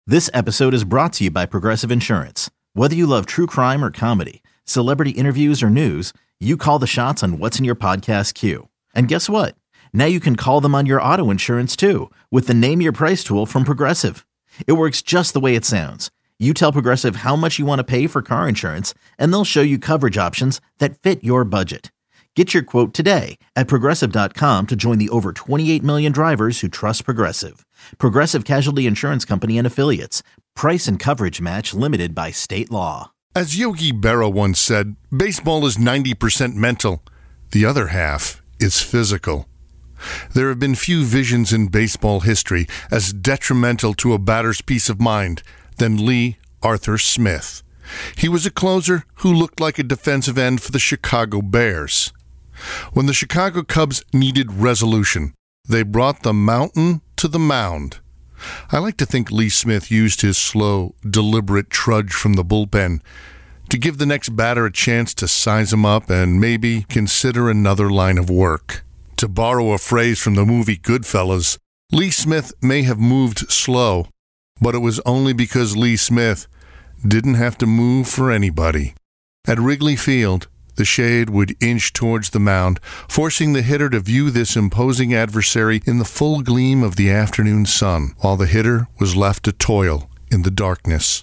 This episode is brought to you by Progressive Insurance. Whether you love true crime or comedy, celebrity interviews or news, you call the shots on what's in your podcast queue. And guess what? Now you can call them on your auto insurance too with the Name Your Price tool from Progressive. It works just the way it sounds. You tell Progressive how much you want to pay for car insurance, and they'll show you coverage options that fit your budget. Get your quote today at Progressive.com to join the over 28 million drivers who trust Progressive. Progressive Casualty Insurance Company and Affiliates. Price and coverage match limited by state law. As Yogi Berra once said, baseball is 90% mental. The other half is physical. There have been few visions in baseball history as detrimental to a batter's peace of mind than Lee Arthur Smith. He was a closer who looked like a defensive end for the Chicago Bears. When the Chicago Cubs needed resolution, they brought the mountain to the mound. I like to think Lee Smith used his slow, deliberate trudge from the bullpen to give the next batter a chance to size him up and maybe consider another line of work. To borrow a phrase from the movie Goodfellas, Lee Smith may have moved slow, but it was only because Lee Smith didn't have to move for anybody. At Wrigley Field, the shade would inch towards the mound, forcing the hitter to view this imposing adversary in the full gleam of the afternoon sun, while the hitter was left to toil in the darkness.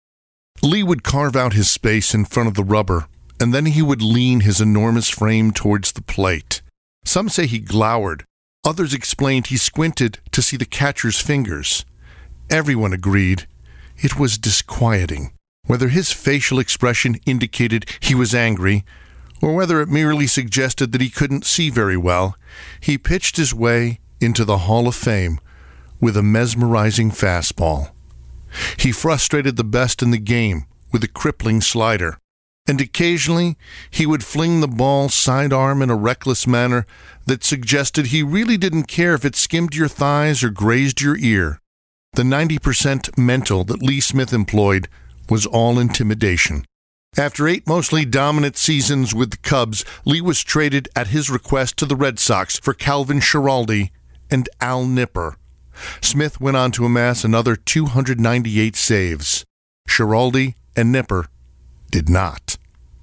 Lee would carve out his space in front of the rubber, and then he would lean his enormous frame towards the plate. Some say he glowered. Others explained he squinted to see the catcher's fingers. Everyone agreed it was disquieting. Whether his facial expression indicated he was angry, or whether it merely suggested that he couldn't see very well, he pitched his way into the Hall of Fame with a mesmerizing fastball. He frustrated the best in the game with a crippling slider, and occasionally he would fling the ball sidearm in a reckless manner that suggested he really didn't care if it skimmed your thighs or grazed your ear. The 90% mental that Lee Smith employed was all intimidation. After 8 mostly dominant seasons with the Cubs, Lee was traded at his request to the Red Sox for Calvin Schiraldi and Al Nipper. Smith went on to amass another 298 saves. Schiraldi and Nipper did not.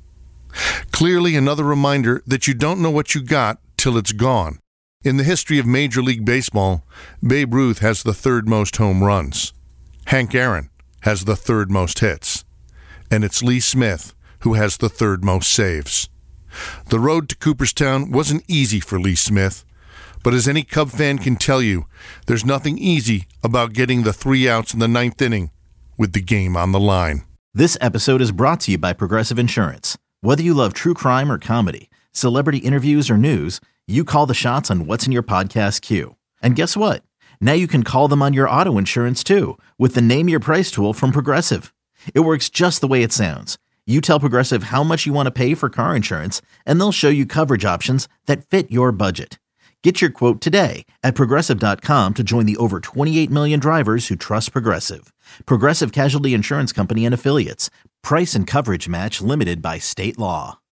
Clearly another reminder that you don't know what you got till it's gone. In the history of Major League Baseball, Babe Ruth has the 3rd most home runs. Hank Aaron has the 3rd most hits. And it's Lee Smith who has the 3rd most saves. The road to Cooperstown wasn't easy for Lee Smith, but as any Cub fan can tell you, there's nothing easy about getting the 3 outs in the 9th inning with the game on the line. This episode is brought to you by Progressive Insurance. Whether you love true crime or comedy, celebrity interviews or news, you call the shots on what's in your podcast queue. And guess what? Now you can call them on your auto insurance too with the Name Your Price tool from Progressive. It works just the way it sounds. You tell Progressive how much you want to pay for car insurance, and they'll show you coverage options that fit your budget. Get your quote today at Progressive.com to join the over 28 million drivers who trust Progressive. Progressive Casualty Insurance Company and Affiliates. Price and coverage match limited by state law.